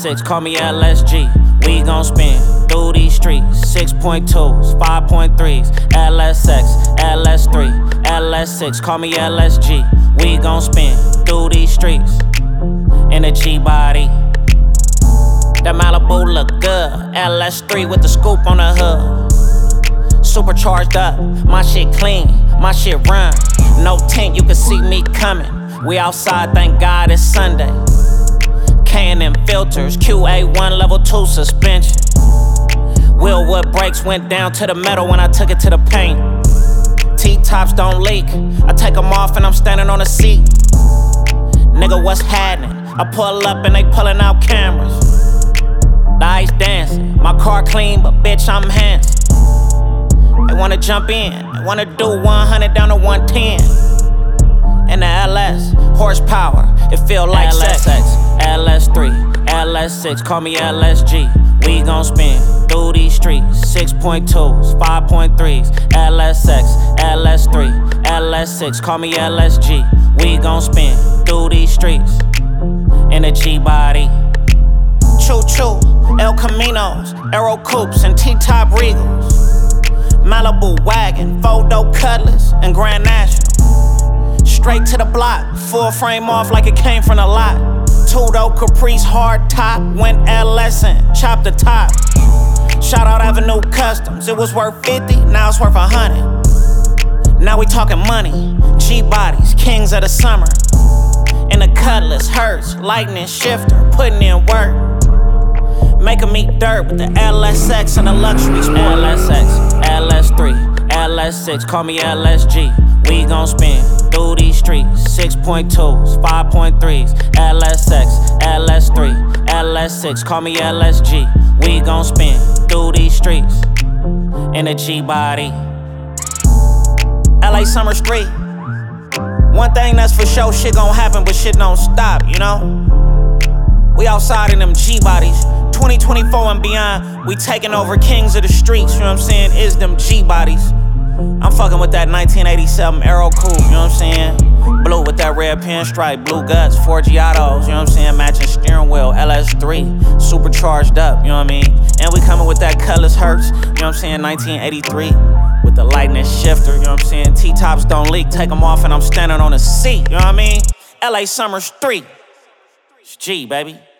LS6, call me LSG. We gon' spin through these streets. 6.2s, 5.3s, LS6, LS3, LS6, call me LSG. We gon' spin through these streets in a G-body. That Malibu look good. LS3 with the scoop on the hood. Supercharged up, my shit clean, my shit run. No tint, you can see me coming. We outside, thank God it's Sunday. K&M filters, QA1 level 2 suspension. Wheelwood brakes went down to the metal when I took it to the paint. T-tops don't leak, I take them off and I'm standing on the seat. Nigga, what's happening? I pull up and they pulling out cameras. The ice dancing, my car clean, but bitch, I'm handsome. They wanna jump in, they wanna do 100 down to 110. In the LS, horsepower, it feel like LS6, LS3, LS6, call me LSG. We gon' spin through these streets. 6.2s, 5.3s, LS6, LS3, LS6, call me LSG. We gon' spin through these streets in a G-body. Choo-choo, El Caminos, Aero Coupes, and T-top Regals. Malibu wagon, four-door Cutlass, and Grand National. Straight to the block, full frame off like it came from the lot. Two-door Caprice hard top, went LS and chopped the top. Shout out Avenue Customs, it was worth 50, now it's worth 100. Now we talking money, G-bodies, kings of the summer. In the Cutlass, Hertz, lightning shifter, putting in work. Making me dirt with the LSX and the luxury sport. LSX, LS3, LS6, call me LSG. We gon' spin through these streets. 6.2s, 5.3s, LS6, LS3, LS6, call me LSG. We gon' spin through these streets in a G-body. LA Summer Street. One thing that's for sure, shit gon' happen, but shit don't stop, you know? We outside in them G-bodies. 2024 and beyond, we taking over kings of the streets, you know what I'm saying? Is them G-bodies. I'm fucking with that 1987 Aero Coupe, you know what I'm saying? Blue with that red pinstripe, blue guts, 4 Giottos, you know what I'm saying? Matching steering wheel, LS3, supercharged up, you know what I mean? And we coming with that Cutlass Hertz, you know what I'm saying? 1983, with the lightning shifter, you know what I'm saying? T-tops don't leak, take them off and I'm standing on a seat, you know what I mean? LA Summer Street, it's G, baby.